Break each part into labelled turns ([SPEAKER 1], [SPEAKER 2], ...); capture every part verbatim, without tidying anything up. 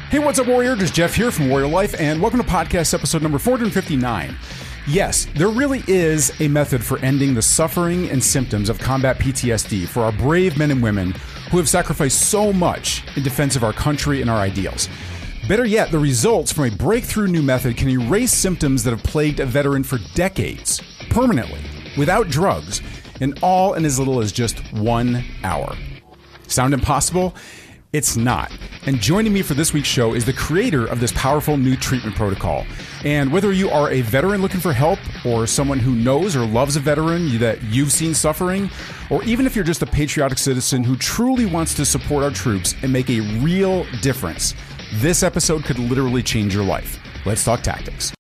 [SPEAKER 1] Hey, what's up, Warrior? Just Jeff here from Warrior Life, and welcome to podcast episode number four hundred fifty-nine. Yes, there really is a method for ending the suffering and symptoms of combat P T S D for our brave men and women who have sacrificed so much in defense of our country and our ideals. Better yet, the results from a breakthrough new method can erase symptoms that have plagued a veteran for decades, permanently, without drugs, and all in as little as just one hour. Sound impossible? It's not. And joining me for this week's show is the creator of this powerful new treatment protocol. And whether you are a veteran looking for help, or someone who knows or loves a veteran that you've seen suffering, or even if you're just a patriotic citizen who truly wants to support our troops and make a real difference, this episode could literally change your life. Let's talk tactics.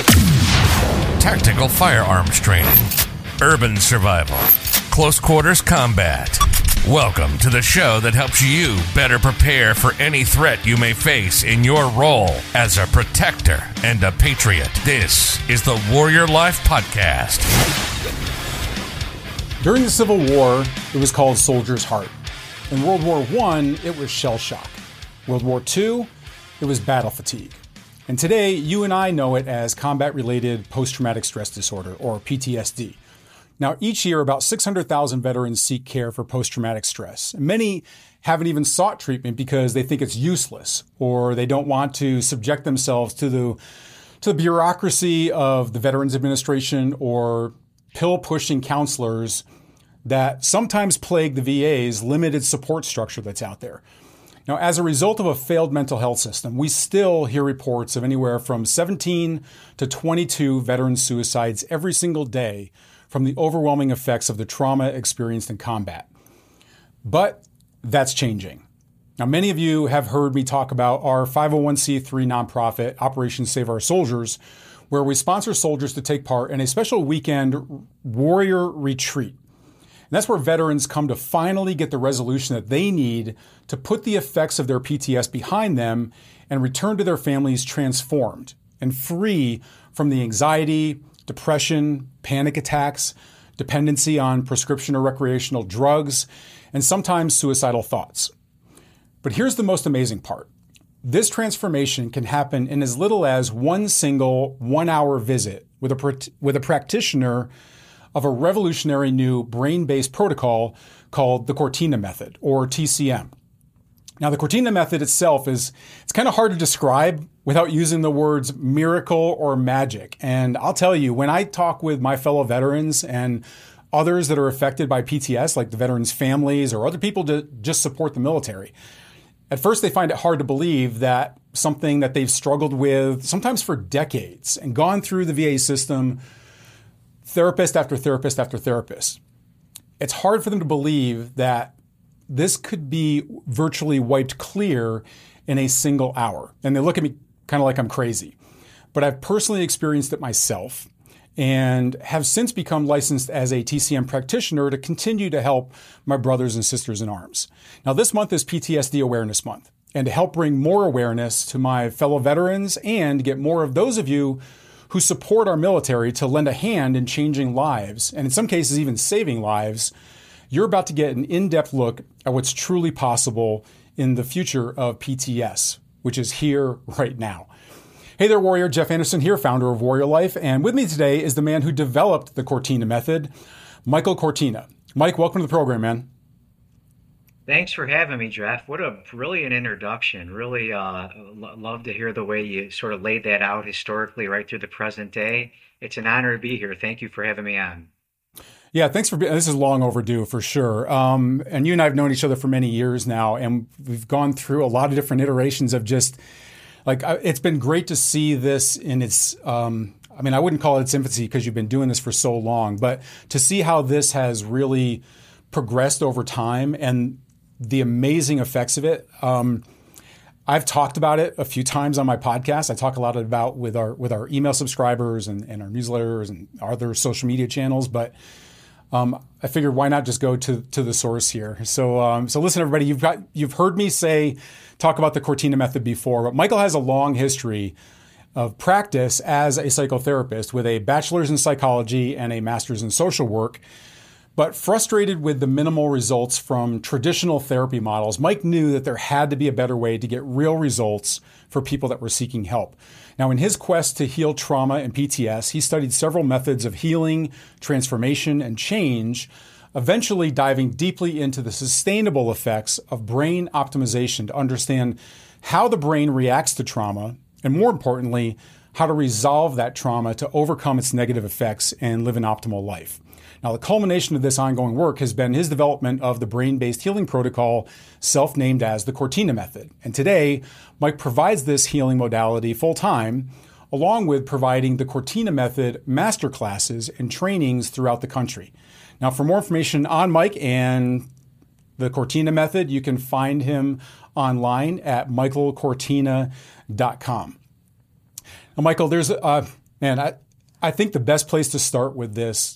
[SPEAKER 2] Tactical firearms training, urban survival, close quarters combat. Welcome to the show that helps you better prepare for any threat you may face in your role as a protector and a patriot. This is the Warrior Life Podcast.
[SPEAKER 1] During the Civil War, it was called Soldier's Heart. In World War One, it was shell shock. World War Two, it was battle fatigue. And today, you and I know it as combat-related post-traumatic stress disorder, or P T S D. Now, each year, about six hundred thousand veterans seek care for post-traumatic stress. Many haven't even sought treatment because they think it's useless, or they don't want to subject themselves to the, to the bureaucracy of the Veterans Administration or pill-pushing counselors that sometimes plague the V A's limited support structure that's out there. Now, as a result of a failed mental health system, we still hear reports of anywhere from seventeen to twenty-two veteran suicides every single day from the overwhelming effects of the trauma experienced in combat. But that's changing. Now, many of you have heard me talk about our five oh one c three nonprofit, Operation Save Our Soldiers, where we sponsor soldiers to take part in a special weekend warrior retreat. And that's where veterans come to finally get the resolution that they need to put the effects of their P T S behind them and return to their families transformed and free from the anxiety, depression, panic attacks, dependency on prescription or recreational drugs, and sometimes suicidal thoughts. But here's the most amazing part. This transformation can happen in as little as one single one-hour visit with a, with a practitioner of a revolutionary new brain-based protocol called the Cortina Method, or T C M. Now, the Cortina Method itself is, it's kind of hard to describe without using the words miracle or magic. And I'll tell you, when I talk with my fellow veterans and others that are affected by P T S, like the veterans' families or other people to just support the military, at first they find it hard to believe that something that they've struggled with, sometimes for decades, and gone through the V A system, therapist after therapist after therapist, it's hard for them to believe that this could be virtually wiped clear in a single hour. And they look at me kind of like I'm crazy. But I've personally experienced it myself and have since become licensed as a T C M practitioner to continue to help my brothers and sisters in arms. Now, this month is P T S D Awareness Month. And to help bring more awareness to my fellow veterans and get more of those of you who support our military to lend a hand in changing lives, and in some cases even saving lives, you're about to get an in-depth look at what's truly possible in the future of P T S, which is here right now. Hey there, Warrior. Jeff Anderson here, founder of Warrior Life. And with me today is the man who developed the Cortina Method, Michael Cortina. Mike, welcome to the program, man.
[SPEAKER 3] Thanks for having me, Jeff. What a brilliant introduction. Really uh, lo- love to hear the way you sort of laid that out historically right through the present day. It's an honor to be here. Thank you for having me on.
[SPEAKER 1] Yeah, thanks for being, this is long overdue for sure. Um, and you and I have known each other for many years now, and we've gone through a lot of different iterations of just like, it's been great to see this in its, um, I mean, I wouldn't call it its infancy because you've been doing this for so long, but to see how this has really progressed over time and the amazing effects of it. Um, I've talked about it a few times on my podcast. I talk a lot about with our with our email subscribers and, and our newsletters and our other social media channels, but Um, I figured why not just go to to the source here. So um, so listen, everybody, you've got you've heard me say talk about the Cortina Method before, but Michael has a long history of practice as a psychotherapist with a bachelor's in psychology and a master's in social work. But frustrated with the minimal results from traditional therapy models, Mike knew that there had to be a better way to get real results for people that were seeking help. Now, in his quest to heal trauma and P T S, he studied several methods of healing, transformation, and change, eventually diving deeply into the sustainable effects of brain optimization to understand how the brain reacts to trauma, and more importantly, how to resolve that trauma to overcome its negative effects and live an optimal life. Now, the culmination of this ongoing work has been his development of the brain-based healing protocol, self-named as the Cortina method. And today, Mike provides this healing modality full-time, along with providing the Cortina method masterclasses and trainings throughout the country. Now, for more information on Mike and the Cortina method, you can find him online at michael cortina dot com. Now, Michael, there's, uh, man, I, I think the best place to start with this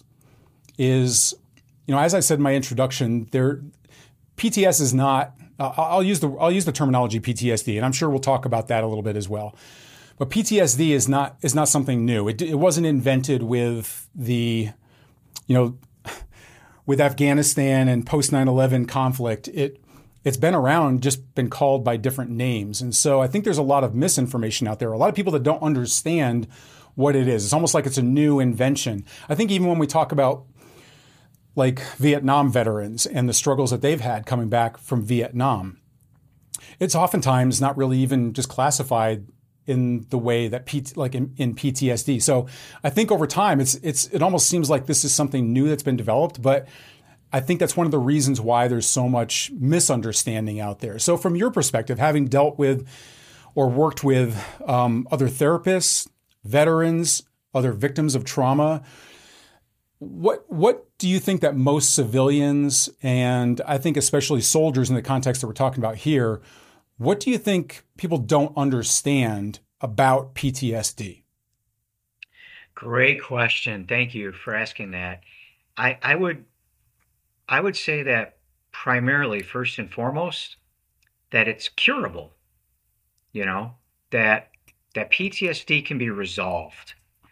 [SPEAKER 1] is, you know, as I said in my introduction, there, P T S is not. Uh, I'll use the I'll use the terminology P T S D, and I'm sure we'll talk about that a little bit as well. But P T S D is not is not something new. It, it wasn't invented with the, you know, with Afghanistan and post nine eleven conflict. It it's been around, just been called by different names, and so I think there's a lot of misinformation out there. A lot of people that don't understand what it is. It's almost like it's a new invention. I think even when we talk about like Vietnam veterans and the struggles that they've had coming back from Vietnam, it's oftentimes not really even just classified in the way that P, like in, in P T S D. So I think over time, it's it's it almost seems like this is something new that's been developed, but I think that's one of the reasons why there's so much misunderstanding out there. So from your perspective, having dealt with or worked with um, other therapists, veterans, other victims of trauma, What what do you think that most civilians, and I think especially soldiers in the context that we're talking about here, what do you think people don't understand about P T S D?
[SPEAKER 3] Great question. Thank you for asking that. I, I would I would say that primarily, first and foremost, that it's curable. You know, that that P T S D can be resolved.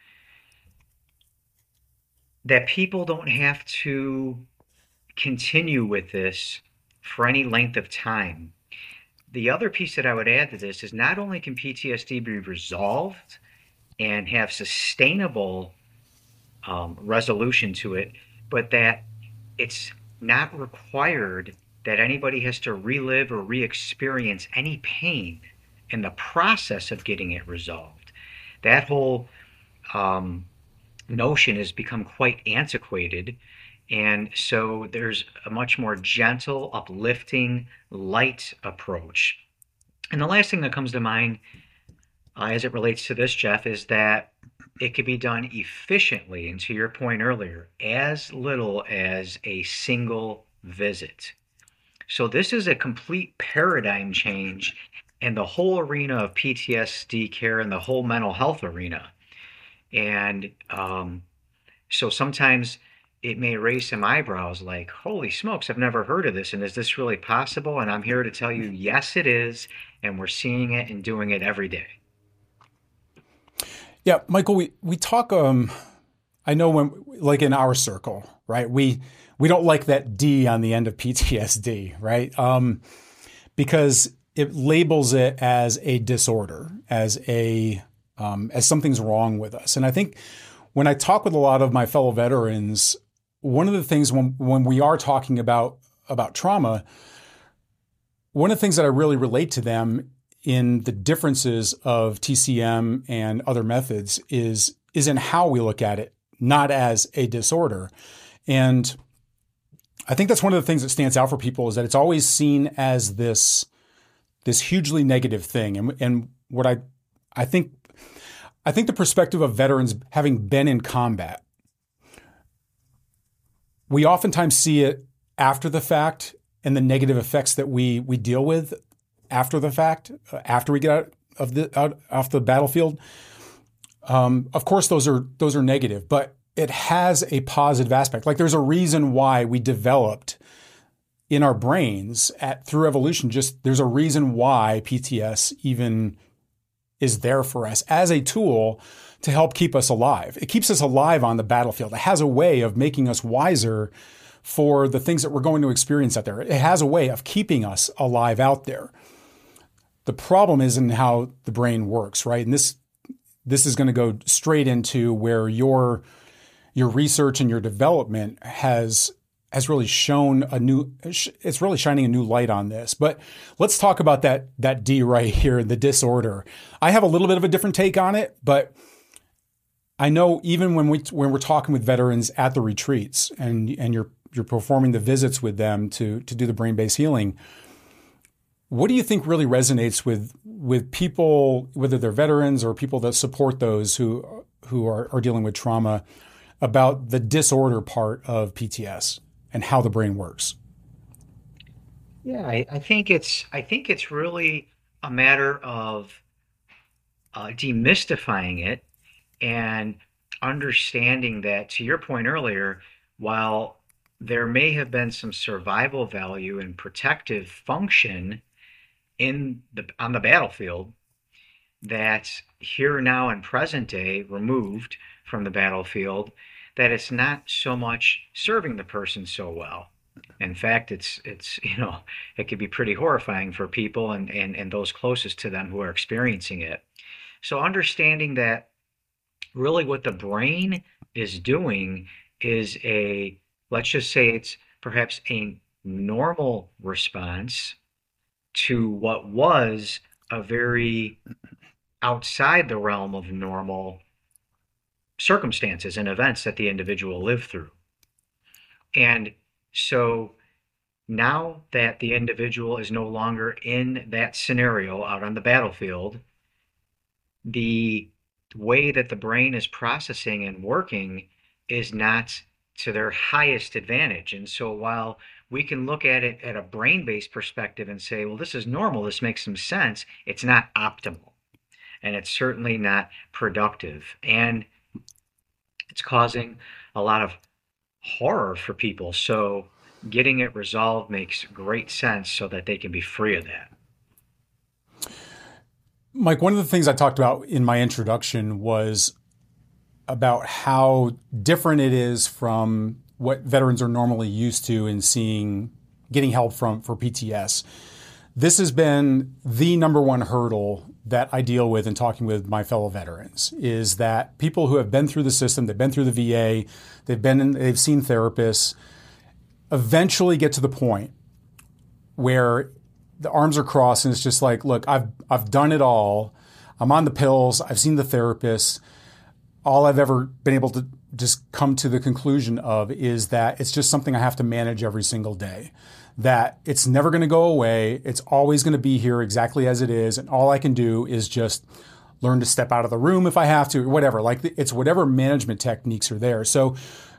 [SPEAKER 3] That people don't have to continue with this for any length of time. The other piece that I would add to this is not only can P T S D be resolved and have sustainable um, resolution to it, but that it's not required that anybody has to relive or re-experience any pain in the process of getting it resolved. That whole um, notion has become quite antiquated, and so there's a much more gentle, uplifting, light approach. And the last thing that comes to mind uh, as it relates to this, Jeff, is that it could be done efficiently, and to your point earlier, as little as a single visit. So this is a complete paradigm change in the whole arena of P T S D care and the whole mental health arena. And um, so sometimes it may raise some eyebrows like, holy smokes, I've never heard of this. And is this really possible? And I'm here to tell you, yes, it is. And we're seeing it and doing it every day.
[SPEAKER 1] Yeah, Michael, we, we talk, um, I know when, like in our circle, right? We, we don't like that D on the end of P T S D, right? Um, because it labels it as a disorder, as a, um, as something's wrong with us. And I think when I talk with a lot of my fellow veterans, one of the things when, when we are talking about, about trauma, one of the things that I really relate to them in the differences of T C M and other methods is, is in how we look at it, not as a disorder. And I think that's one of the things that stands out for people is that it's always seen as this, this hugely negative thing. And, and what I, I think, I think the perspective of veterans having been in combat, we oftentimes see it after the fact and the negative effects that we, we deal with after the fact, after we get out of the out off the battlefield. Um, of course, those are those are negative, but it has a positive aspect. Like there's a reason why we developed in our brains at through evolution. Just there's a reason why P T S even is there for us as a tool to help keep us alive. It keeps us alive on the battlefield. It has a way of making us wiser for the things that we're going to experience out there. It has a way of keeping us alive out there. The problem is in how the brain works, right? And this this is going to go straight into where your your research and your development has has really shown a new, it's really shining a new light on this. But let's talk about that that D right here, the disorder. I have a little bit of a different take on it, but I know even when we when we're talking with veterans at the retreats and and you're you're performing the visits with them to to do the brain-based healing, what do you think really resonates with with people, whether they're veterans or people that support those who who are, are dealing with trauma, about the disorder part of P T S and how the brain works?
[SPEAKER 3] Yeah, I, I think it's I think it's really a matter of uh, demystifying it and understanding that, to your point earlier, while there may have been some survival value and protective function in the on the battlefield, that's here now in present day, removed from the battlefield, that it's not so much serving the person so well. In fact, it's it's you know it could be pretty horrifying for people and and and those closest to them who are experiencing it. So understanding that really what the brain is doing is a, let's just say it's perhaps a normal response to what was a very outside the realm of normal circumstances and events that the individual lived through. And so now that the individual is no longer in that scenario out on the battlefield, the way that the brain is processing and working is not to their highest advantage. And so while we can look at it at a brain-based perspective and say, well, this is normal, this makes some sense, it's not optimal. And it's certainly not productive. And it's causing a lot of horror for people. So getting it resolved makes great sense so that they can be free of that.
[SPEAKER 1] Mike, one of the things I talked about in my introduction was about how different it is from what veterans are normally used to in seeing, getting help from for P T S. This has been the number one hurdle that I deal with in talking with my fellow veterans, is that people who have been through the system, they've been through the V A, they've been in, they've seen therapists, eventually get to the point where the arms are crossed and it's just like, look, I've I've done it all. I'm on the pills. I've seen the therapist. All I've ever been able to just come to the conclusion of is that it's just something I have to manage every single day, that it's never going to go away. It's always going to be here exactly as it is. And all I can do is just learn to step out of the room if I have to, or whatever. Like it's whatever management techniques are there. So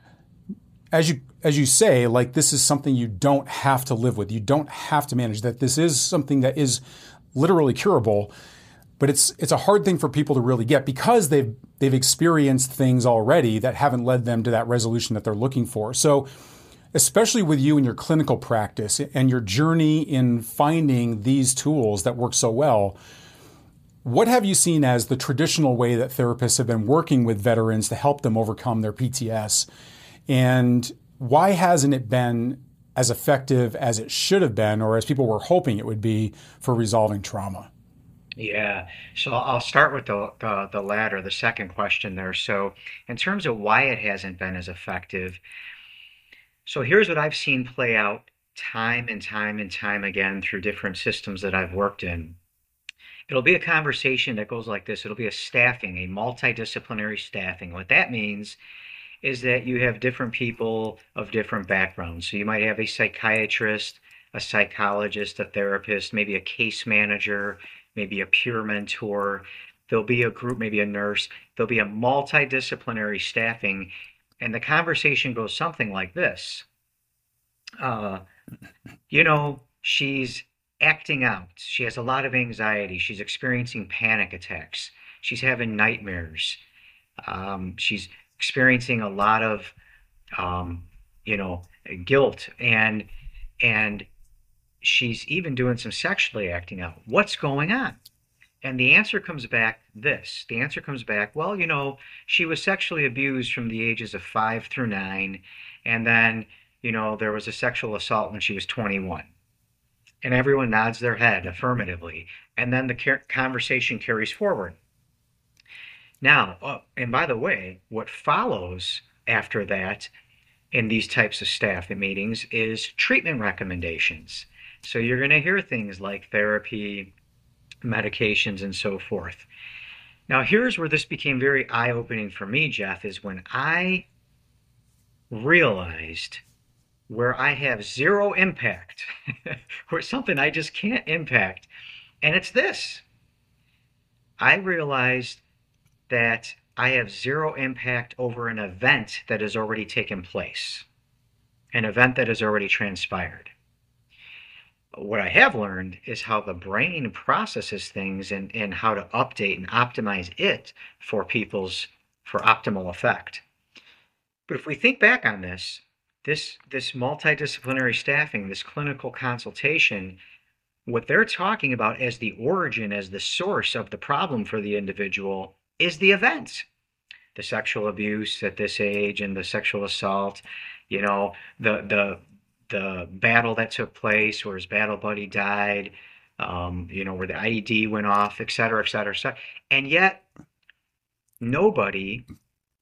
[SPEAKER 1] as you as you say, like this is something you don't have to live with. You don't have to manage that. This is something that is literally curable, but it's it's a hard thing for people to really get because they've they've experienced things already that haven't led them to that resolution that they're looking for. So especially with you in your clinical practice and your journey in finding these tools that work so well, what have you seen as the traditional way that therapists have been working with veterans to help them overcome their P T S? And why hasn't it been as effective as it should have been, or as people were hoping it would be, for resolving trauma?
[SPEAKER 3] Yeah, so I'll start with the, the the latter, the second question there. So in terms of why it hasn't been as effective, so here's what I've seen play out time and time and time again through different systems that I've worked in. It'll be a conversation that goes like this. It'll be a staffing, a multidisciplinary staffing. What that means is that you have different people of different backgrounds. So you might have a psychiatrist, a psychologist, a therapist, maybe a case manager, maybe a peer mentor. There'll be a group, maybe a nurse. There'll be a multidisciplinary staffing. And the conversation goes something like this. Uh, you know, she's acting out. She has a lot of anxiety. She's experiencing panic attacks. She's having nightmares. Um, she's experiencing a lot of, um, you know, guilt, and and she's even doing some sexually acting out. What's going on? And the answer comes back this. The answer comes back, well, you know, she was sexually abused from the ages of five through nine, and then, you know, there was a sexual assault when she was twenty-one. And everyone nods their head affirmatively. And then the conversation carries forward. Now, uh, and by the way, what follows after that in these types of staff meetings is treatment recommendations. So you're going to hear things like therapy, medications, and so forth. Now, here's where this became very eye-opening for me, Jeff, is when I realized where I have zero impact, or something I just can't impact, and it's this. I realized that I have zero impact over an event that has already taken place, an event that has already transpired. What I have learned is how the brain processes things and, and how to update and optimize it for people's, for optimal effect. But if we think back on this, this, this multidisciplinary staffing, this clinical consultation, what they're talking about as the origin, as the source of the problem for the individual is the event. The sexual abuse at this age and the sexual assault, you know, the, the, the battle that took place where his battle buddy died, um, you know, where the I E D went off, et cetera, et cetera, et cetera. And yet nobody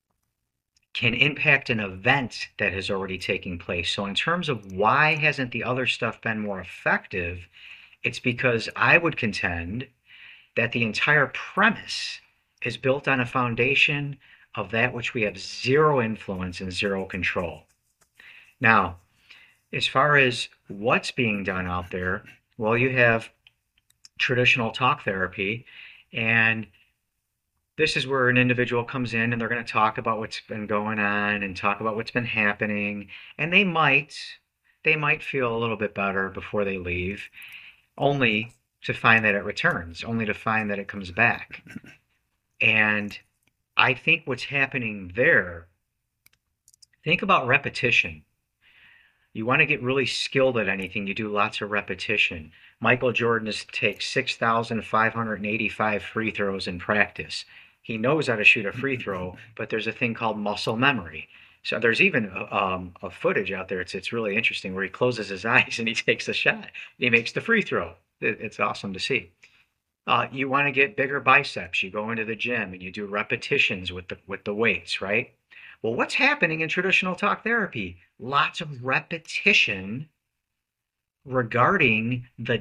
[SPEAKER 3] can impact an event that has already taken place. So in terms of why hasn't the other stuff been more effective, it's because I would contend that the entire premise is built on a foundation of that which we have zero influence and zero control. Now, as far as what's being done out there, well, you have traditional talk therapy, and this is where an individual comes in and they're going to talk about what's been going on and talk about what's been happening, and they might they might feel a little bit better before they leave, only to find that it returns, only to find that it comes back. And I think what's happening there, think about repetition. You want to get really skilled at anything, you do lots of repetition. Michael Jordan has takes six thousand five hundred eighty-five free throws in practice. He knows how to shoot a free throw, but there's a thing called muscle memory. So there's even um, a footage out there, it's, it's really interesting, where he closes his eyes and he takes a shot. He makes the free throw. It, it's awesome to see. Uh, you want to get bigger biceps. You go into the gym and you do repetitions with the, with the weights, right? Well, what's happening in traditional talk therapy? Lots of repetition regarding the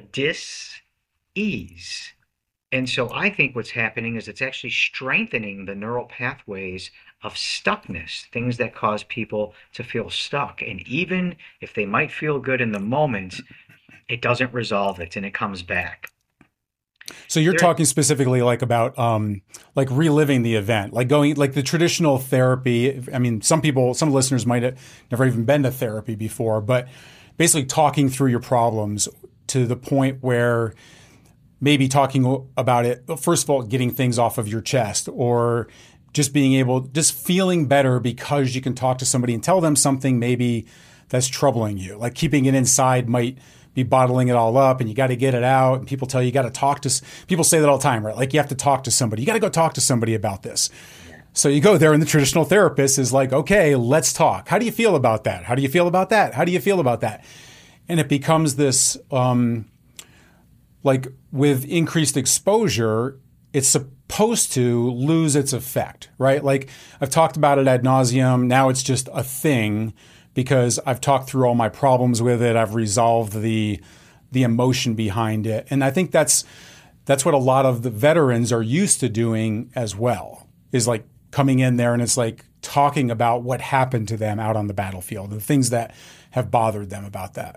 [SPEAKER 3] dis-ease. And so I think what's happening is it's actually strengthening the neural pathways of stuckness, things that cause people to feel stuck. And even if they might feel good in the moment, it doesn't resolve it and it comes back.
[SPEAKER 1] So you're
[SPEAKER 3] There-
[SPEAKER 1] talking specifically like about um, like reliving the event, like going like the traditional therapy. I mean, some people, some listeners might have never even been to therapy before, but basically talking through your problems to the point where maybe talking about it, first of all, getting things off of your chest, or just being able, just feeling better because you can talk to somebody and tell them something maybe that's troubling you. Like keeping it inside might be bottling it all up, and you got to get it out. And people tell you you got to talk to, people say that all the time, right? Like you have to talk to somebody. You got to go talk to somebody about this. So you go there and the traditional therapist is like, okay, let's talk. How do you feel about that? How do you feel about that? How do you feel about that? And it becomes this, um, like with increased exposure, it's supposed to lose its effect, right? Like I've talked about it ad nauseum. Now it's just a thing because I've talked through all my problems with it. I've resolved the the emotion behind it. And I think that's that's what a lot of the veterans are used to doing as well, is like coming in there and it's like talking about what happened to them out on the battlefield, the things that have bothered them about that.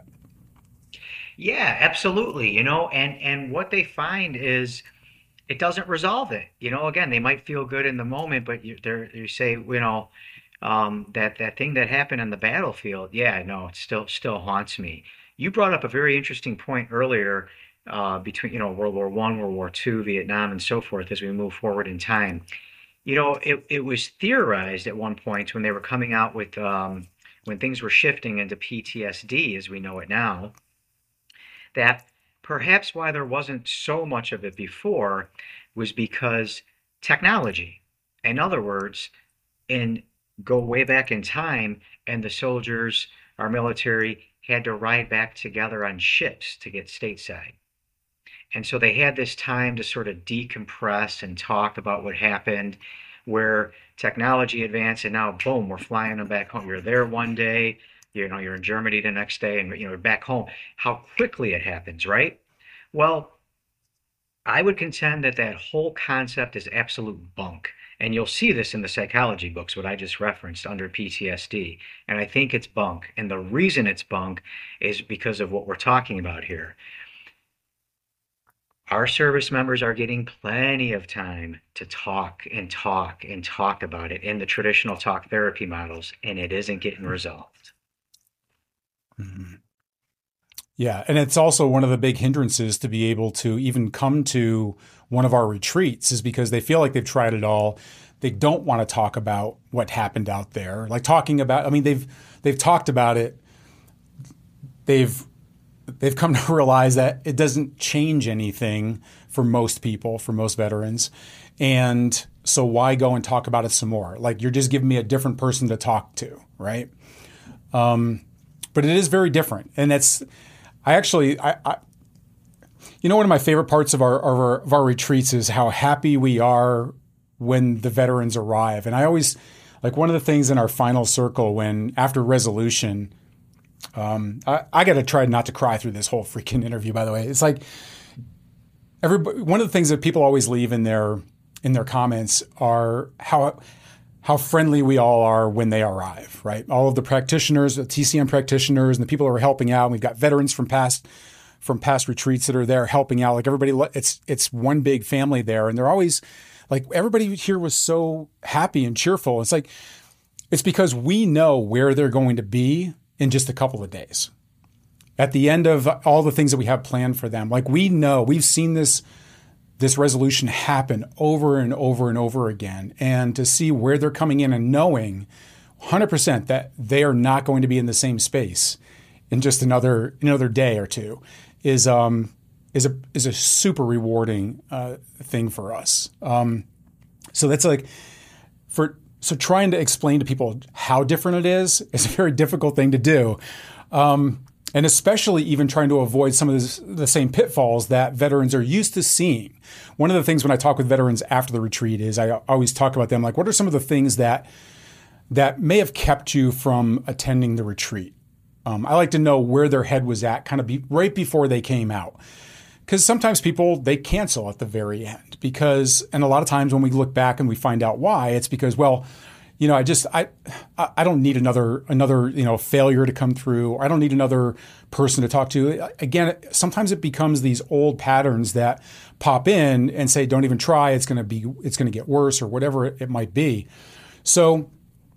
[SPEAKER 3] Yeah, absolutely. You know, and and what they find is it doesn't resolve it. You know, again, they might feel good in the moment, but you they you say, you know, um, that that thing that happened on the battlefield. Yeah, no, it still still haunts me. You brought up a very interesting point earlier, uh, between, you know, World War One, World War Two, Vietnam, and so forth as we move forward in time. You know, it it was theorized at one point when they were coming out with um, when things were shifting into P T S D as we know it now, that perhaps why there wasn't so much of it before was because technology. In other words, in go way back in time and the soldiers our military had to ride back together on ships to get stateside. And so they had this time to sort of decompress and talk about what happened, where technology advanced, and now boom, we're flying them back home. You're there one day, you know, you're in Germany the next day, and you know, back home. How quickly it happens, right? Well, I would contend that that whole concept is absolute bunk. And you'll see this in the psychology books, what I just referenced under P T S D. And I think it's bunk. And the reason it's bunk is because of what we're talking about here. Our service members are getting plenty of time to talk and talk and talk about it in the traditional talk therapy models, and it isn't getting resolved.
[SPEAKER 1] Mm-hmm. Yeah, and it's also one of the big hindrances to be able to even come to one of our retreats is because they feel like they've tried it all. They don't want to talk about what happened out there. Like talking about, I mean, they've they've talked about it. They've they've come to realize that it doesn't change anything for most people, for most veterans. And so why go and talk about it some more? Like you're just giving me a different person to talk to, right? Um, but it is very different. And that's, I actually, I, I you know, one of my favorite parts of our, of our of our retreats is how happy we are when the veterans arrive. And I always, like one of the things in our final circle when after resolution, um, I, I got to try not to cry through this whole freaking interview, by the way. It's like everybody, one of the things that people always leave in their, in their comments are how, how friendly we all are when they arrive, right? All of the practitioners, the T C M practitioners and the people who are helping out. We've got veterans from past from past retreats that are there helping out. Like everybody, it's it's one big family there. And they're always like, everybody here was so happy and cheerful. It's like, it's because we know where they're going to be in just a couple of days. At the end of all the things that we have planned for them, like we know, we've seen this this resolution happen over and over and over again. And to see where they're coming in and knowing one hundred percent that they are not going to be in the same space in just another another day or two is um is a is a super rewarding uh, thing for us. Um, so that's like for so trying to explain to people how different it is is a very difficult thing to do. Um, And especially even trying to avoid some of this, the same pitfalls that veterans are used to seeing. One of the things when I talk with veterans after the retreat is I always talk about them like, what are some of the things that that may have kept you from attending the retreat? Um, I like to know where their head was at kind of be, right before they came out. Because sometimes people, they cancel at the very end. Because, and a lot of times when we look back and we find out why, it's because, well, you know, I just I I don't need another another you know failure to come through. Or I don't need another person to talk to. Again, sometimes it becomes these old patterns that pop in and say, "Don't even try. It's going to be it's going to get worse," or whatever it, it might be. So,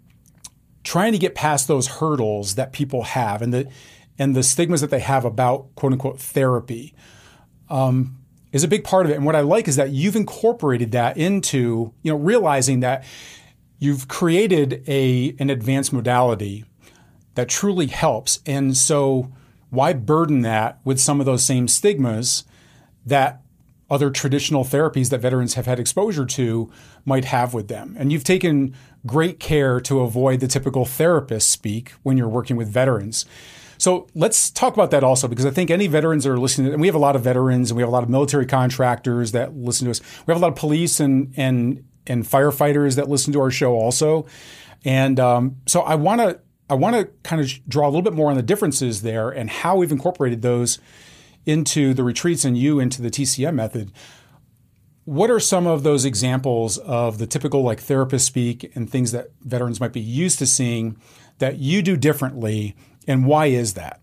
[SPEAKER 1] trying to get past those hurdles that people have and the and the stigmas that they have about quote unquote therapy um, is a big part of it. And what I like is that you've incorporated that into you know realizing that. You've created a an advanced modality that truly helps. And so why burden that with some of those same stigmas that other traditional therapies that veterans have had exposure to might have with them? And you've taken great care to avoid the typical therapist speak when you're working with veterans. So let's talk about that also, because I think any veterans that are listening, and we have a lot of veterans and we have a lot of military contractors that listen to us. We have a lot of police and and and firefighters that listen to our show also. And um, so I want to I want to kind of draw a little bit more on the differences there and how we've incorporated those into the retreats and you into the T C M method. What are some of those examples of the typical like therapist speak and things that veterans might be used to seeing that you do differently, and why is that?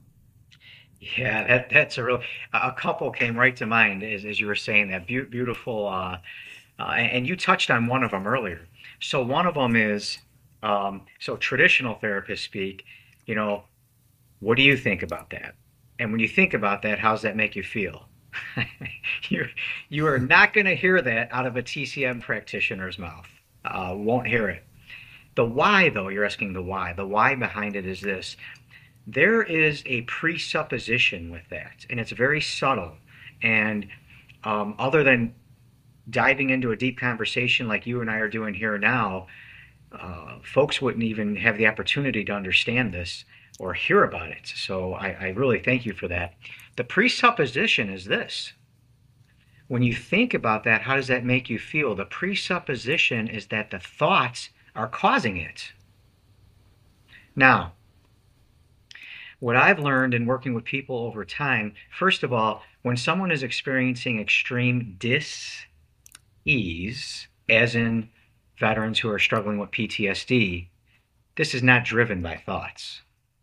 [SPEAKER 3] Yeah, that, that's a real, a couple came right to mind as, as you were saying that Be- beautiful, uh, Uh, and you touched on one of them earlier. So one of them is, um, so traditional therapists speak, you know, what do you think about that? And when you think about that, how's that make you feel? You're, you are not going to hear that out of a T C M practitioner's mouth. Uh, won't hear it. The why, though, you're asking the why. The why behind it is this. There is a presupposition with that, and it's very subtle. And um, other than diving into a deep conversation like you and I are doing here now, uh, folks wouldn't even have the opportunity to understand this. or hear about it. So I, I really thank you for that. The presupposition is this. When you think about that, how does that make you feel? The presupposition is that the thoughts are causing it. Now, what I've learned in working with people over time, first of all, when someone is experiencing extreme dis-ease, as in veterans who are struggling with P T S D, this is not driven by thoughts.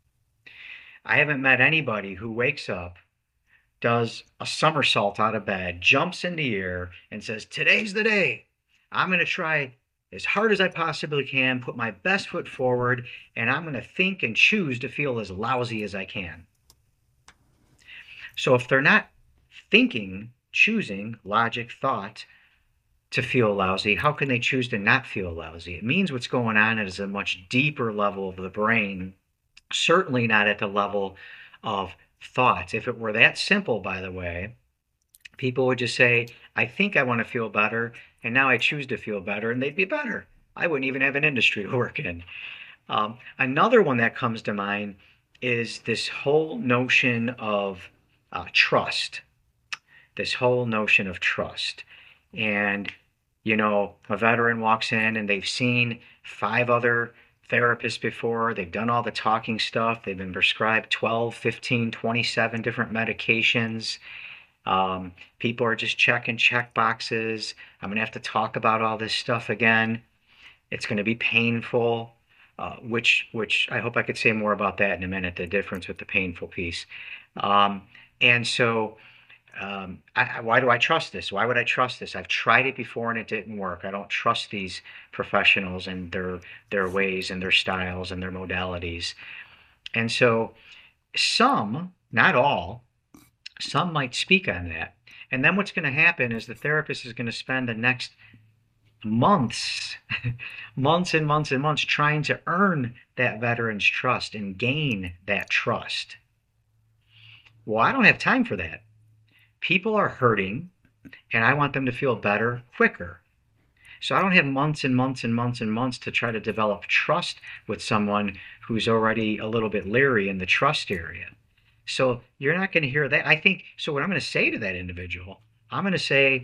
[SPEAKER 3] I haven't met anybody who wakes up, does a somersault out of bed, jumps in the air, and says, today's the day. I'm going to try as hard as I possibly can, put my best foot forward, and I'm going to think and choose to feel as lousy as I can. So if they're not thinking, choosing, logic, thought, to feel lousy, how can they choose to not feel lousy? It means what's going on is a much deeper level of the brain, certainly not at the level of thoughts. If it were that simple, by the way, people would just say, I think I want to feel better, and now I choose to feel better, and they'd be better. I wouldn't even have an industry to work in. Um, another one that comes to mind is this whole notion of uh, trust. This whole notion of trust. And, you know, a veteran walks in and they've seen five other therapists before. They've done all the talking stuff. They've been prescribed twelve, fifteen, twenty-seven different medications. Um, people are just checking check boxes. I'm going to have to talk about all this stuff again. It's going to be painful, uh, which which I hope I could say more about that in a minute, the difference with the painful piece. Um, and so um, I, why do I trust this? Why would I trust this? I've tried it before and it didn't work. I don't trust these professionals and their their ways and their styles and their modalities. And so some, not all, some might speak on that. And then what's going to happen is the therapist is going to spend the next months, months and months and months trying to earn that veteran's trust and gain that trust. Well, I don't have time for that. People are hurting, and I want them to feel better quicker. So I don't have months and months and months and months to try to develop trust with someone who's already a little bit leery in the trust area. So you're not going to hear that. I think, so what I'm going to say to that individual, I'm going to say,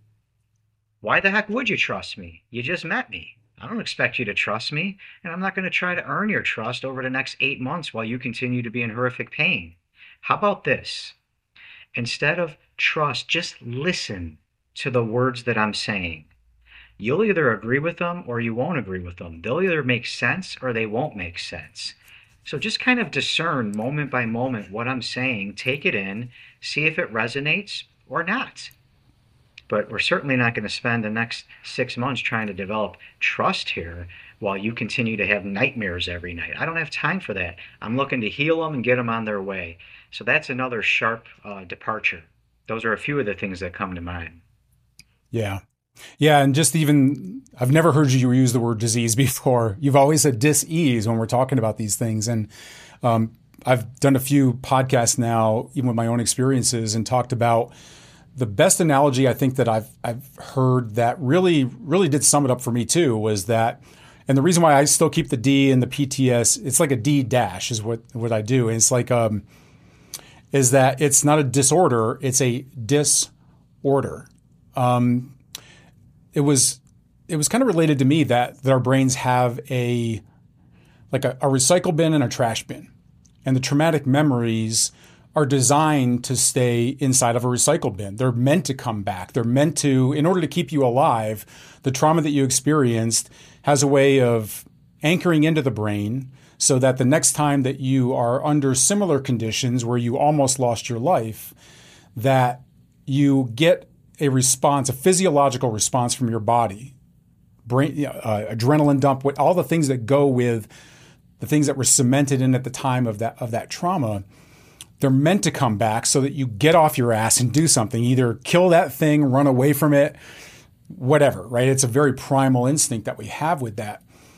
[SPEAKER 3] why the heck would you trust me? You just met me. I don't expect you to trust me, and I'm not going to try to earn your trust over the next eight months while you continue to be in horrific pain. How about this? Instead of trust, just listen to the words that I'm saying. You'll either agree with them or you won't agree with them. They'll either make sense or they won't make sense. So just kind of discern moment by moment what I'm saying, take it in, see if it resonates or not. But we're certainly not going to spend the next six months trying to develop trust here while you continue to have nightmares every night. I don't have time for that. I'm looking to heal them and get them on their way. So that's another sharp uh, departure. Those are a few of the things that come to mind.
[SPEAKER 1] Yeah. Yeah. And just even, I've never heard you use the word disease before. You've always said dis-ease when we're talking about these things. And um, I've done a few podcasts now, even with my own experiences, and talked about the best analogy I think that I've I've heard that really, really did sum it up for me too was that, and the reason why I still keep the D in the P T S, it's like a D dash is what, what I do. And it's like, um, is that it's not a disorder, it's a disorder. Um, it was, it was kind of related to me that, that our brains have a, like a, a recycle bin and a trash bin, and the traumatic memories are designed to stay inside of a recycle bin. They're meant to come back. They're meant to, in order to keep you alive, the trauma that you experienced has a way of anchoring into the brain so that the next time that you are under similar conditions where you almost lost your life, that you get a response, a physiological response from your body, brain, uh, adrenaline dump, what, all the things that go with the things that were cemented in at the time of that of that trauma. They're meant to come back so that you get off your ass and do something, either kill that thing, run away from it, whatever, right? It's a very primal instinct that we have with that.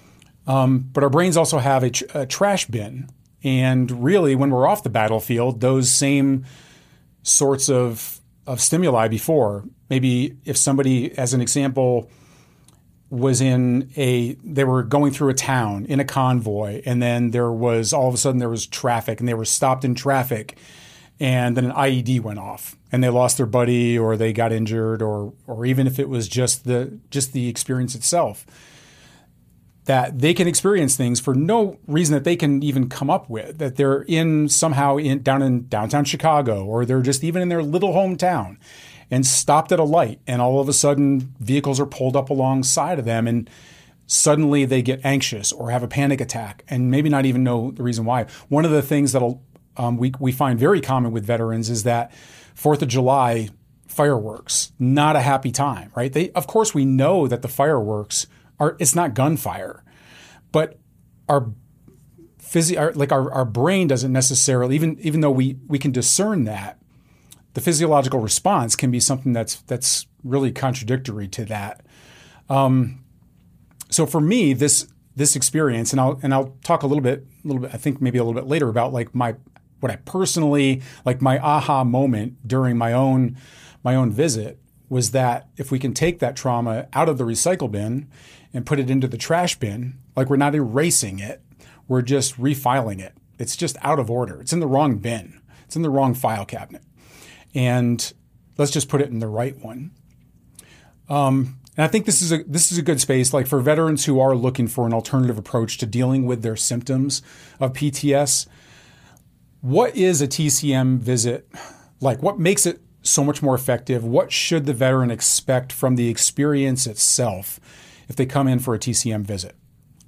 [SPEAKER 1] Um, but our brains also have a, tr- a trash bin. And really, when we're off the battlefield, those same sorts of, of stimuli before, maybe if somebody, as an example, was in a, they were going through a town in a convoy, and then there was, all of a sudden there was traffic, and they were stopped in traffic, and then an I E D went off, and they lost their buddy, or they got injured, or or even if it was just the just the experience itself, that they can experience things for no reason that they can even come up with, that they're in somehow in down in downtown Chicago, or they're just even in their little hometown and stopped at a light, and all of a sudden vehicles are pulled up alongside of them, and suddenly they get anxious or have a panic attack and maybe not even know the reason why. One of the things that um, we, we find very common with veterans is that fourth of July fireworks, not a happy time, right? They, of course, we know that the fireworks are, it's not gunfire, but our physio, our, like our, our brain doesn't necessarily, even, even though we, we can discern that, the physiological response can be something that's that's really contradictory to that. Um, so for me, this this experience, and I'll and I'll talk a little bit, a little bit, I think maybe a little bit later about like my what I personally like my aha moment during my own my own visit was that if we can take that trauma out of the recycle bin and put it into the trash bin, like we're not erasing it, we're just refiling it. It's just out of order. It's in the wrong bin. It's in the wrong file cabinet. And let's just put it in the right one. Um, and I think this is a this is a good space, like for veterans who are looking for an alternative approach to dealing with their symptoms of P T S. What is a T C M visit like? What makes it so much more effective? What should the veteran expect from the experience itself if they come in for a T C M visit?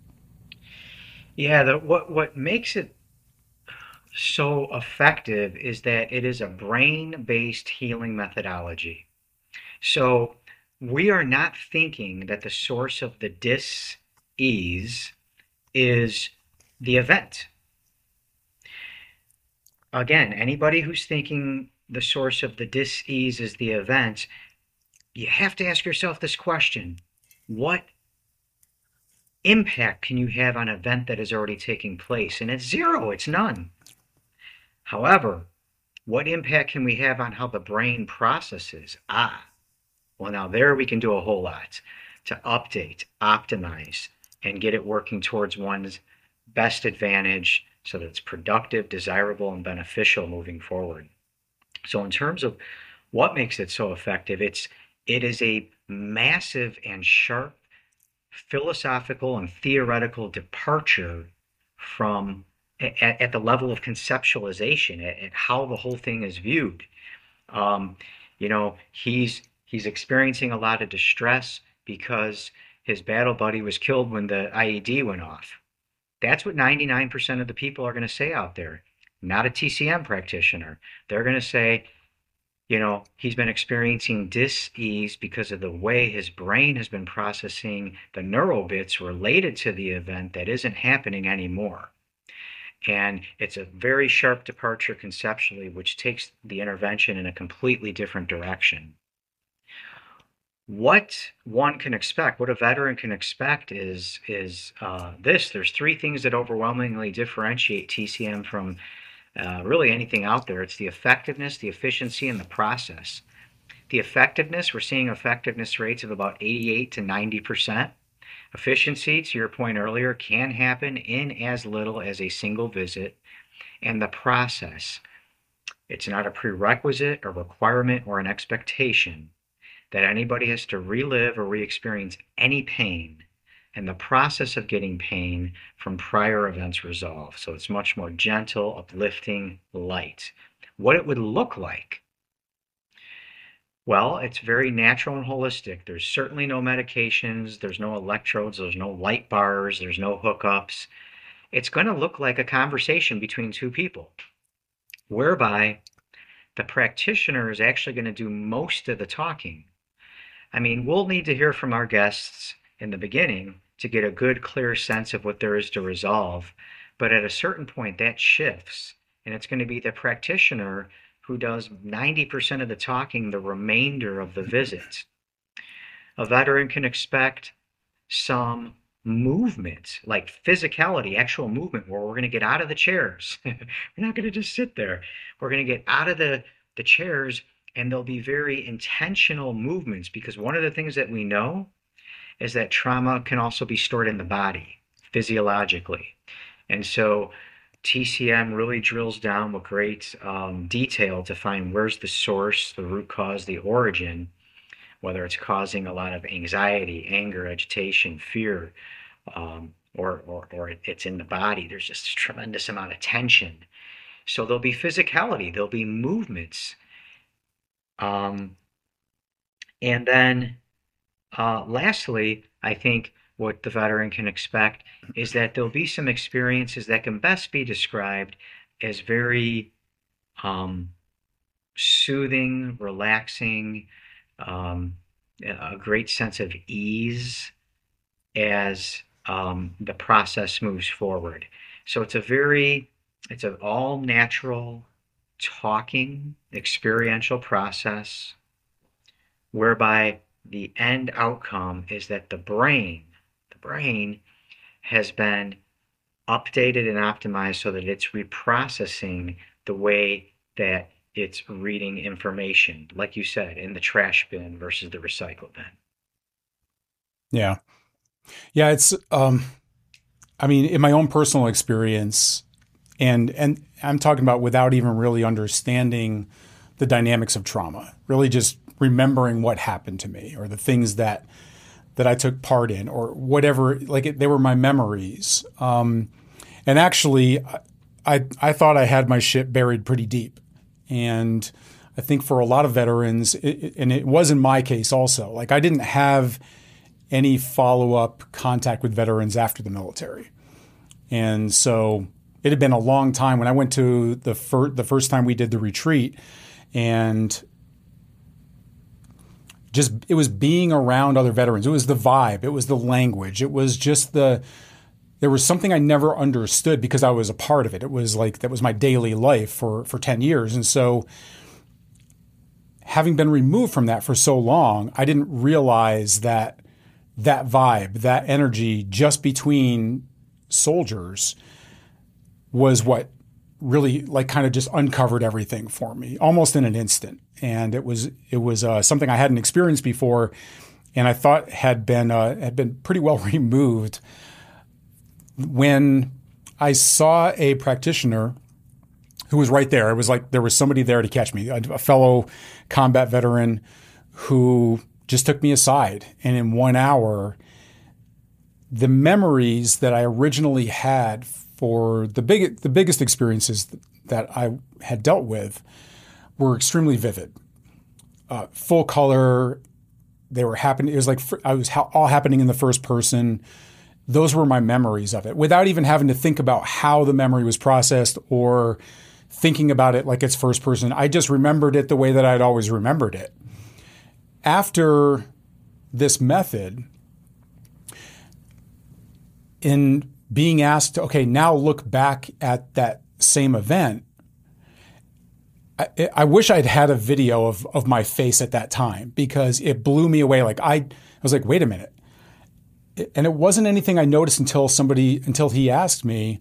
[SPEAKER 3] Yeah, the, what what makes it so effective is that it is a brain-based healing methodology. So we are not thinking that the source of the dis-ease is the event. Again, anybody who's thinking the source of the dis-ease is the event, you have to ask yourself this question: what impact can you have on an event that is already taking place? And it's zero, it's none. However, what impact can we have on how the brain processes? Ah, well, now there we can do a whole lot to update, optimize, and get it working towards one's best advantage so that it's productive, desirable, and beneficial moving forward. So in terms of what makes it so effective, it's it is a massive and sharp philosophical and theoretical departure from At, at the level of conceptualization, at, at how the whole thing is viewed. Um, you know, he's he's experiencing a lot of distress because his battle buddy was killed when the I E D went off. That's what ninety-nine percent of the people are going to say out there. Not a T C M practitioner. They're going to say, you know, he's been experiencing dis-ease because of the way his brain has been processing the neural bits related to the event that isn't happening anymore. And it's a very sharp departure conceptually, which takes the intervention in a completely different direction. What one can expect, what a veteran can expect is, is uh, this. There's three things that overwhelmingly differentiate T C M from uh, really anything out there. It's the effectiveness, the efficiency, and the process. The effectiveness, we're seeing effectiveness rates of about eighty-eight to ninety percent. Efficiency, to your point earlier, can happen in as little as a single visit. And the process, it's not a prerequisite, a requirement, or an expectation that anybody has to relive or re-experience any pain, and the process of getting pain from prior events resolved. So it's much more gentle, uplifting, light. What it would look like. Well, it's very natural and holistic. There's certainly no medications, there's no electrodes, there's no light bars, there's no hookups. It's going to look like a conversation between two people, whereby the practitioner is actually going to do most of the talking. I mean, we'll need to hear from our guests in the beginning to get a good, clear sense of what there is to resolve. But at a certain point, that shifts, and it's going to be the practitioner who does ninety percent of the talking the remainder of the visit. A veteran can expect some movement, like physicality, actual movement, where we're going to get out of the chairs. We're not going to just sit there. We're going to get out of the, the chairs, and there'll be very intentional movements, because one of the things that we know is that trauma can also be stored in the body physiologically. And so T C M really drills down with great um, detail to find where's the source, the root cause, the origin, whether it's causing a lot of anxiety, anger, agitation, fear, um, or, or, or it's in the body. There's just a tremendous amount of tension. So there'll be physicality, there'll be movements. Um, and then uh, lastly, I think what the veteran can expect is that there'll be some experiences that can best be described as very um, soothing, relaxing, um, a great sense of ease as um, the process moves forward. So it's a very, it's an all natural talking experiential process whereby the end outcome is that the brain, the brain has been updated and optimized so that it's reprocessing the way that it's reading information, like you said, in the trash bin versus the recycle bin.
[SPEAKER 1] Yeah. Yeah, it's, um, I mean, in my own personal experience, and and I'm talking about without even really understanding the dynamics of trauma, really just remembering what happened to me or the things that that I took part in or whatever, like it, they were my memories. Um, and actually, I I thought I had my shit buried pretty deep. And I think for a lot of veterans, it, and it was in my case also, like I didn't have any follow-up contact with veterans after the military. And so it had been a long time when I went to the, fir- the first time we did the retreat, and just it was being around other veterans. It was the vibe. It was the language. It was just the there was something I never understood because I was a part of it. It was like that was my daily life for for ten years. And so having been removed from that for so long, I didn't realize that that vibe, that energy just between soldiers was what really like kind of just uncovered everything for me almost in an instant. And it was it was uh, something I hadn't experienced before, and I thought had been uh, had been pretty well removed. When I saw a practitioner who was right there, it was like there was somebody there to catch me, a, a fellow combat veteran who just took me aside. And in one hour, the memories that I originally had for the big, the biggest experiences that I had dealt with were extremely vivid, uh, full color. They were happening. It was like I was ha- all happening in the first person. Those were my memories of it without even having to think about how the memory was processed or thinking about it like it's first person. I just remembered it the way that I'd always remembered it. After this method, in being asked to, okay, now look back at that same event, I, I wish I'd had a video of, of my face at that time because it blew me away. Like I, I was like, wait a minute. And it wasn't anything I noticed until somebody, until he asked me,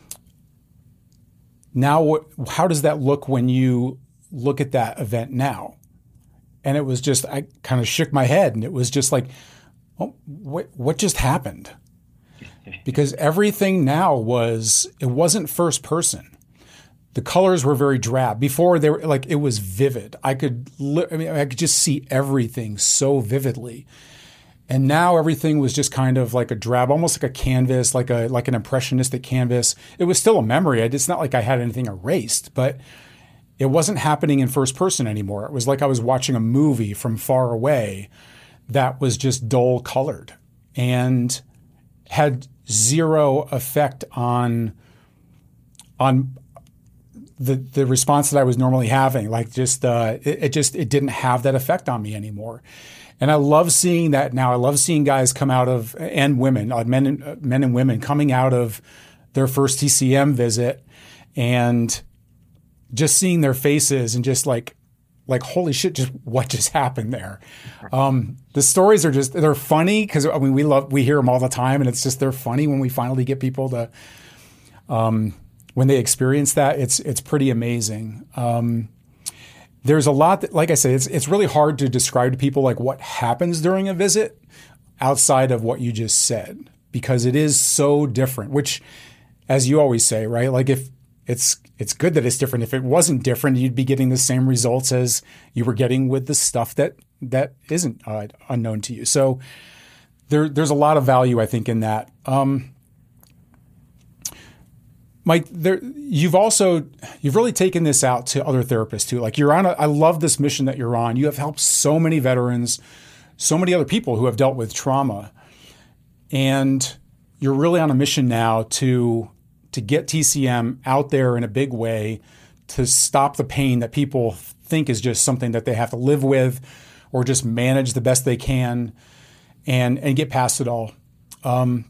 [SPEAKER 1] now what, how does that look when you look at that event now? And it was just, I kind of shook my head and it was just like, oh, what, what just happened? Because everything now was, it wasn't first person. The colors were very drab. Before they were like, it was vivid. I could, li- I mean, I could just see everything so vividly. And now everything was just kind of like a drab, almost like a canvas, like a like an impressionistic canvas. It was still a memory. It's not like I had anything erased, but it wasn't happening in first person anymore. It was like I was watching a movie from far away that was just dull colored and had zero effect on on the the response that I was normally having. Like just uh, it, it just it didn't have that effect on me anymore. And I love seeing that now. I love seeing guys come out of, and women, uh, men, and, uh, men and women coming out of their first T C M visit and just seeing their faces and just like, like, holy shit, just what just happened there? Um, the stories are just, they're funny because I mean, we love, we hear them all the time and it's just, they're funny when we finally get people to, um, when they experience that, it's, it's pretty amazing. Um, There's a lot that, like I said, it's it's really hard to describe to people like what happens during a visit. outside of what you just said, because it is so different, which, as you always say, right? Like if it's it's good that it's different. If it wasn't different, you'd be getting the same results as you were getting with the stuff that that isn't uh, unknown to you. So there there's a lot of value, I think, in that. Um, Mike, there, you've also, you've really taken this out to other therapists too. Like you're on a, I love this mission that you're on. You have helped so many veterans, so many other people who have dealt with trauma. And you're really on a mission now to, to get T C M out there in a big way to stop the pain that people think is just something that they have to live with or just manage the best they can and, and get past it all. Um,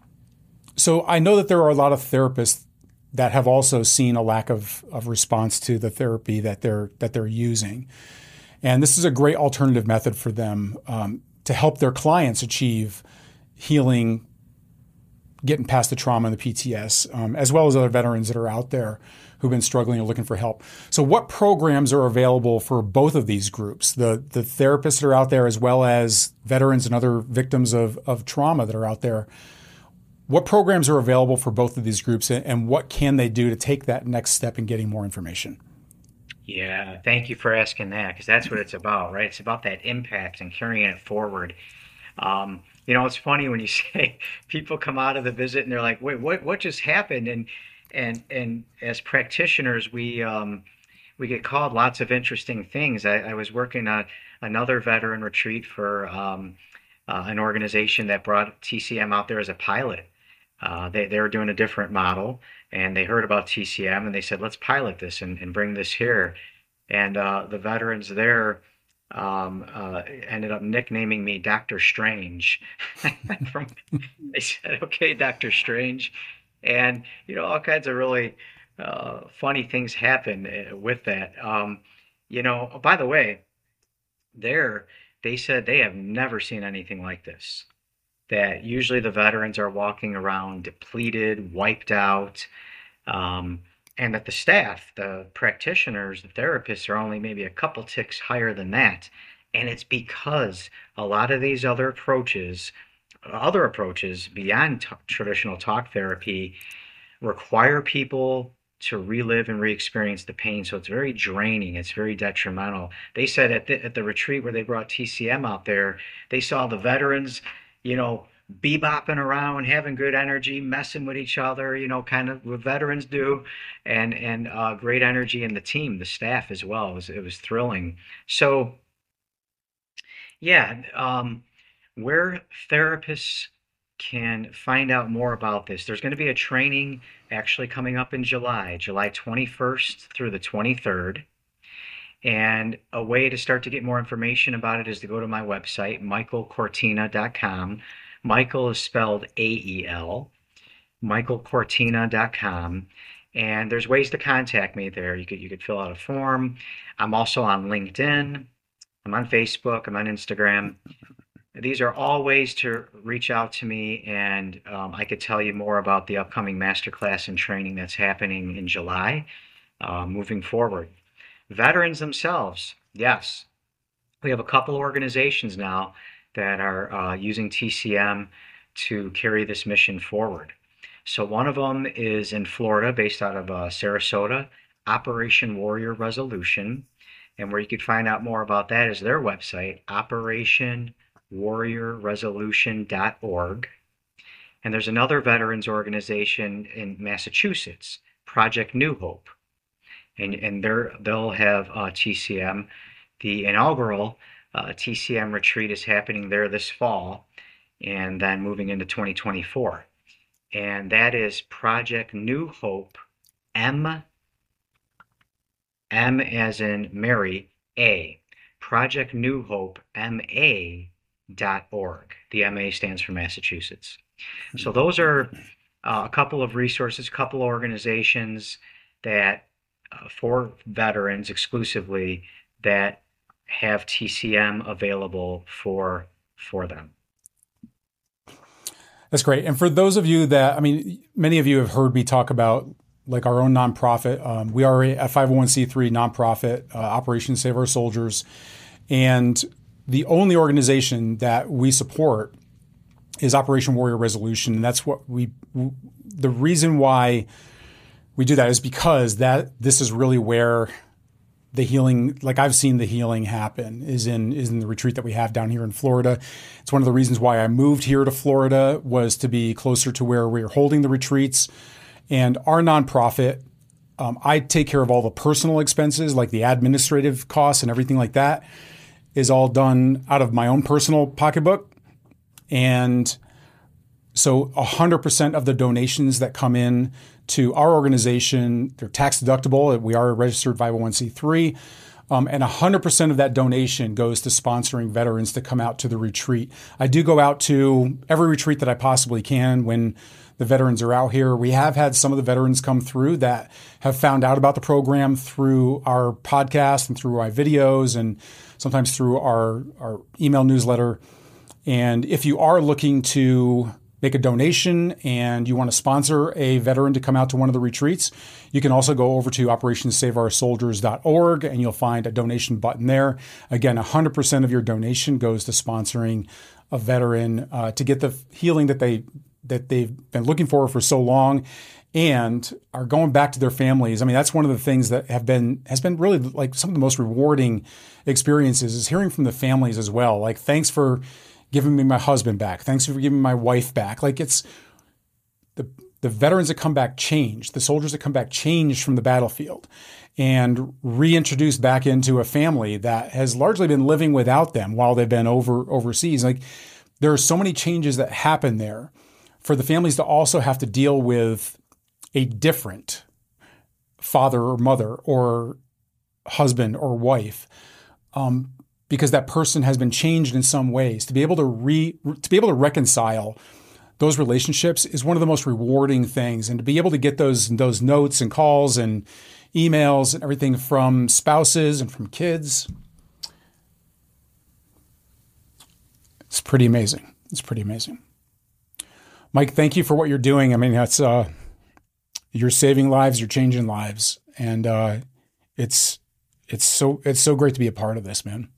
[SPEAKER 1] so I know that there are a lot of therapists that have also seen a lack of, of response to the therapy that they're that they're using. And this is a great alternative method for them um, to help their clients achieve healing, getting past the trauma and the P T S, um, as well as other veterans that are out there who've been struggling or looking for help. So what programs are available for both of these groups, the the therapists that are out there as well as veterans and other victims of, of trauma that are out there? What programs are available for both of these groups, and what can they do to take that next step in getting more information?
[SPEAKER 3] Yeah, thank you for asking that, because that's what it's about, right? It's about that impact and carrying it forward. Um, you know, it's funny when you say people come out of the visit and they're like, "Wait, what? What just happened?" And and and as practitioners, we um, we get called lots of interesting things. I, I was working on another veteran retreat for um, uh, an organization that brought T C M out there as a pilot. Uh, they, they were doing a different model, and they heard about T C M, and they said, let's pilot this and, and bring this here. And uh, the veterans there um, uh, ended up nicknaming me Doctor Strange. From, they said, okay, Doctor Strange. And, you know, all kinds of really uh, funny things happen with that. Um, you know, oh, by the way, there, they said they have never seen anything like this. That usually the veterans are walking around depleted, wiped out, um, and that the staff, the practitioners, the therapists are only maybe a couple ticks higher than that. And it's because a lot of these other approaches, other approaches beyond t- traditional talk therapy, require people to relive and re-experience the pain. So it's very draining. It's very detrimental. They said at the, at the retreat where they brought T C M out there, they saw the veterans, you know, bebopping around, having good energy, messing with each other, you know, kind of what veterans do, and and uh, great energy in the team, the staff as well. It was, it was thrilling. So, yeah, um, where therapists can find out more about this, there's going to be a training actually coming up in July, July twenty-first through the twenty-third. And a way to start to get more information about it is to go to my website, michael cortina dot com. Michael is spelled A E L, michael cortina dot com. And there's ways to contact me there. You could you could fill out a form. I'm also on LinkedIn. I'm on Facebook. I'm on Instagram. These are all ways to reach out to me, and um, I could tell you more about the upcoming masterclass and training that's happening in July, uh, moving forward. Veterans themselves, yes. We have a couple organizations now that are uh, using T C M to carry this mission forward. So one of them is in Florida, based out of uh, Sarasota, Operation Warrior Resolution. And where you could find out more about that is their website, operation warrior resolution dot org. And there's another veterans organization in Massachusetts, Project New Hope. And, and they're, they'll have uh, T C M. The inaugural uh, T C M retreat is happening there this fall, and then moving into twenty twenty-four. And that is Project New Hope, M, M as in Mary, A. Project New Hope, M A dot org. The M A stands for Massachusetts. So those are uh, a couple of resources, a couple of organizations that uh, for veterans exclusively that have T C M available for for them.
[SPEAKER 1] That's great. And for those of you that, I mean, many of you have heard me talk about like our own nonprofit. Um, we are a five oh one c three nonprofit, uh, Operation Save Our Soldiers. And the only organization that we support is Operation Warrior Resolution. And that's what we, the reason why we do that is because that this is really where the healing, like I've seen the healing happen, is in is in the retreat that we have down here in Florida. It's one of the reasons why I moved here to Florida, was to be closer to where we are holding the retreats. And our nonprofit, um, I take care of all the personal expenses, like the administrative costs and everything like that, is all done out of my own personal pocketbook. And so one hundred percent of the donations that come in to our organization, they're tax deductible. We are a registered five oh one c three. Um, and one hundred percent of that donation goes to sponsoring veterans to come out to the retreat. I do go out to every retreat that I possibly can when the veterans are out here. We have had some of the veterans come through that have found out about the program through our podcast and through our videos, and sometimes through our, our email newsletter. And if you are looking to make a donation and you want to sponsor a veteran to come out to one of the retreats, you can also go over to operation save our soldiers dot org and you'll find a donation button there. Again, one hundred percent of your donation goes to sponsoring a veteran uh, to get the healing that they that they've been looking for for so long, and are going back to their families. I mean, that's one of the things that have been has been really like some of the most rewarding experiences, is hearing from the families as well. Like, thanks for giving me my husband back. Thanks for giving my wife back. Like, it's the the veterans that come back changed, the soldiers that come back changed from the battlefield and reintroduced back into a family that has largely been living without them while they've been over overseas. Like, there are so many changes that happen there for the families to also have to deal with a different father or mother or husband or wife. Um, because that person has been changed in some ways. To be able to re to be able to reconcile those relationships is one of the most rewarding things. And to be able to get those those notes and calls and emails and everything from spouses and from kids, it's pretty amazing. It's pretty amazing. Mike, thank you for what you're doing. I mean, that's uh, you're saving lives, you're changing lives, and uh, it's it's so it's so great to be a part of this, man.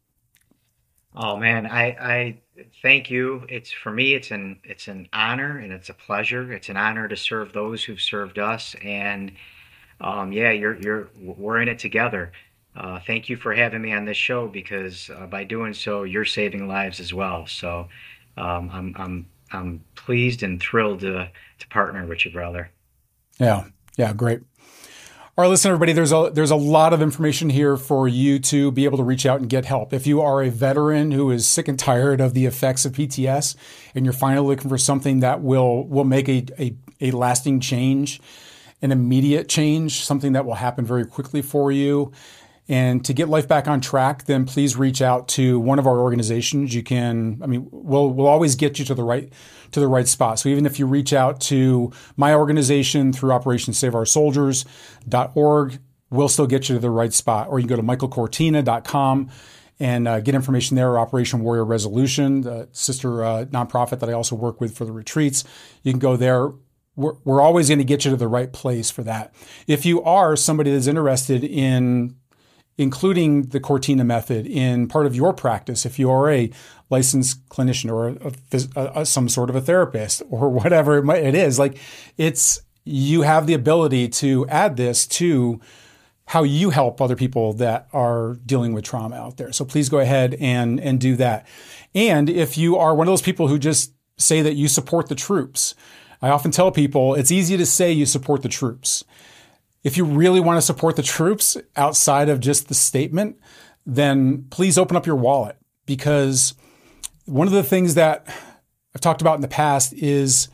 [SPEAKER 3] Oh man, I, I thank you. It's for me, it's an it's an honor and it's a pleasure. It's an honor to serve those who've served us, and um, yeah, you're you're we're in it together. Uh, thank you for having me on this show, because uh, by doing so, you're saving lives as well. So um, I'm I'm I'm pleased and thrilled to to partner with you, brother.
[SPEAKER 1] Yeah, yeah, great. All right, listen, everybody, there's a there's a lot of information here for you to be able to reach out and get help. If you are a veteran who is sick and tired of the effects of P T S and you're finally looking for something that will will make a, a, a lasting change, an immediate change, something that will happen very quickly for you, and to get life back on track, then please reach out to one of our organizations. You can, I mean, we'll we'll always get you to the right to the right spot. So even if you reach out to my organization through operation save our soldiers dot org, we'll still get you to the right spot. Or you can go to michael cortina dot com and uh, get information there, or Operation Warrior Resolution, the sister uh, nonprofit that I also work with for the retreats. You can go there. We're, we're always going to get you to the right place for that. If you are somebody that's interested in including the Cortina method in part of your practice, if you are a licensed clinician or a, a, a, some sort of a therapist or whatever it, might, it is, like it's, you have the ability to add this to how you help other people that are dealing with trauma out there. So please go ahead and, and do that. And if you are one of those people who just say that you support the troops, I often tell people it's easy to say you support the troops. If you really want to support the troops outside of just the statement, then please open up your wallet, because one of the things that I've talked about in the past is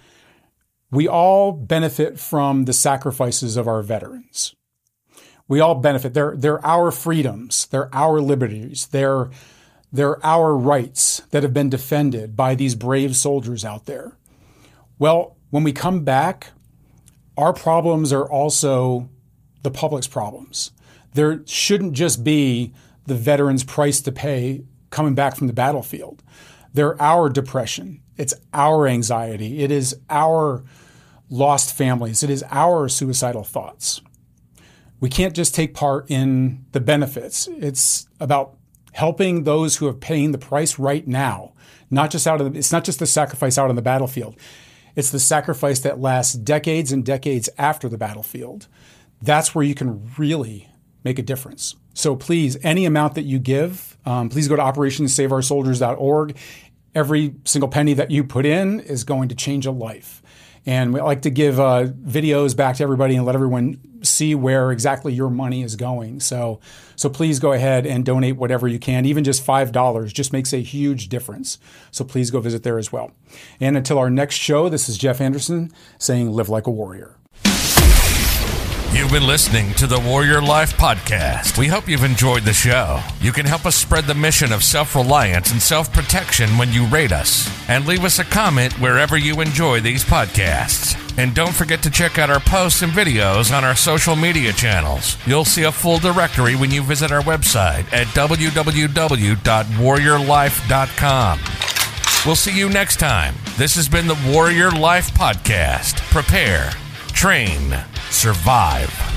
[SPEAKER 1] we all benefit from the sacrifices of our veterans. We all benefit. They're, they're our freedoms. They're our liberties. They're, they're our rights that have been defended by these brave soldiers out there. Well, when we come back, our problems are also the public's problems. There shouldn't just be the veterans' price to pay coming back from the battlefield. They're our depression. It's our anxiety. It is our lost families. It is our suicidal thoughts. We can't just take part in the benefits. It's about helping those who are paying the price right now, not just out of the, it's not just the sacrifice out on the battlefield. It's the sacrifice that lasts decades and decades after the battlefield. That's where you can really make a difference. So please, any amount that you give, um, please go to operations save our soldiers dot org. Every single penny that you put in is going to change a life. And we like to give uh, videos back to everybody and let everyone see where exactly your money is going. So, so please go ahead and donate whatever you can. Even just five dollars just makes a huge difference. So please go visit there as well. And until our next show, this is Jeff Anderson saying, live like a warrior.
[SPEAKER 2] You've been listening to the Warrior Life Podcast. We hope you've enjoyed the show. You can help us spread the mission of self-reliance and self-protection when you rate us. And leave us a comment wherever you enjoy these podcasts. And don't forget to check out our posts and videos on our social media channels. You'll see a full directory when you visit our website at w w w dot warrior life dot com. We'll see you next time. This has been the Warrior Life Podcast. Prepare, train, survive.